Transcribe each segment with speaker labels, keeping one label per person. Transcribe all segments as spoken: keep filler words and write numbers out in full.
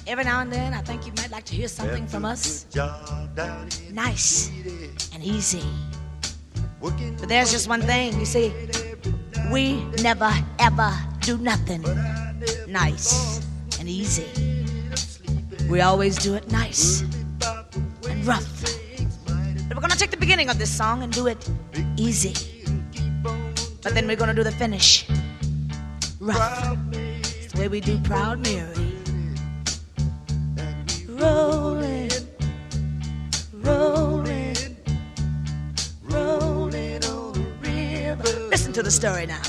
Speaker 1: Every now and then, I think you might like to hear something from us. Nice and easy. But there's just one thing, you see. We never, ever do nothing nice and easy. We always do it nice and rough. But we're gonna take the beginning of this song and do it easy. But then we're gonna do the finish rough. It's the way we do Proud Mary. Rolling, rolling, rolling on the river. Listen to the story now.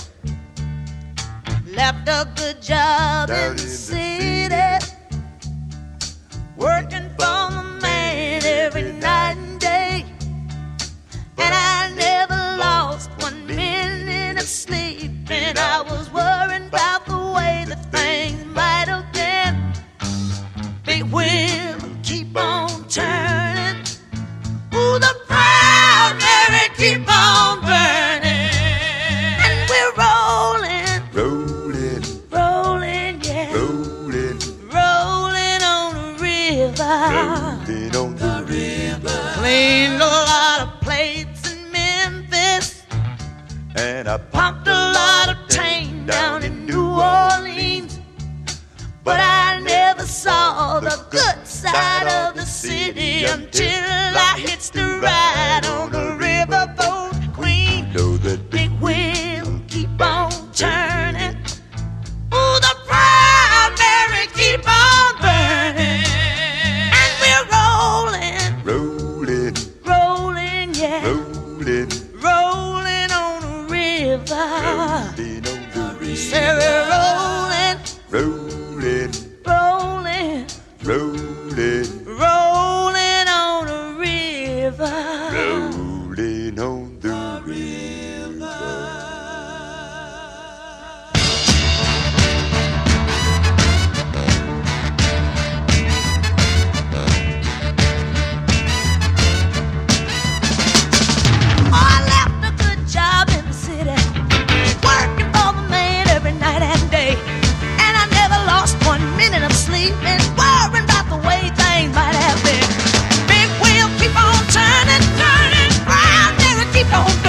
Speaker 1: Left a good job in the city, working for the man every night and day. And I never lost one minute of sleep, and I was worrying about the way that things might have been. Big wheel keep on turning. Ooh, the Proud Mary keep on burning. And we're rolling,
Speaker 2: Rolling,
Speaker 1: rolling, yeah,
Speaker 2: rolling,
Speaker 1: rolling on the river.
Speaker 2: rolling on the river.
Speaker 1: Cleaned a lot of plates in Memphis,
Speaker 2: And I
Speaker 1: pumped a lot of tang down in New Orleans. But I never saw the good side of the city until I hitched the ride on the riverboat queen.
Speaker 2: know that
Speaker 1: Big wheel keep on turning. Ooh, the Proud Mary keep on burning. And we're rolling,
Speaker 2: rolling,
Speaker 1: rolling, yeah,
Speaker 2: rolling,
Speaker 1: rolling on the river.
Speaker 2: rolling on the river.
Speaker 1: Say we're rolling,
Speaker 2: Rolling,
Speaker 1: rolling,
Speaker 2: rolling,
Speaker 1: rolling on the river.
Speaker 2: rolling on the river.
Speaker 1: Oh, I left a good job in the city, working for the man every night and day. And I never lost one minute of sleep, and worrying about the way things might have been. Big wheel keep on turning, turning, Proud Mary keep on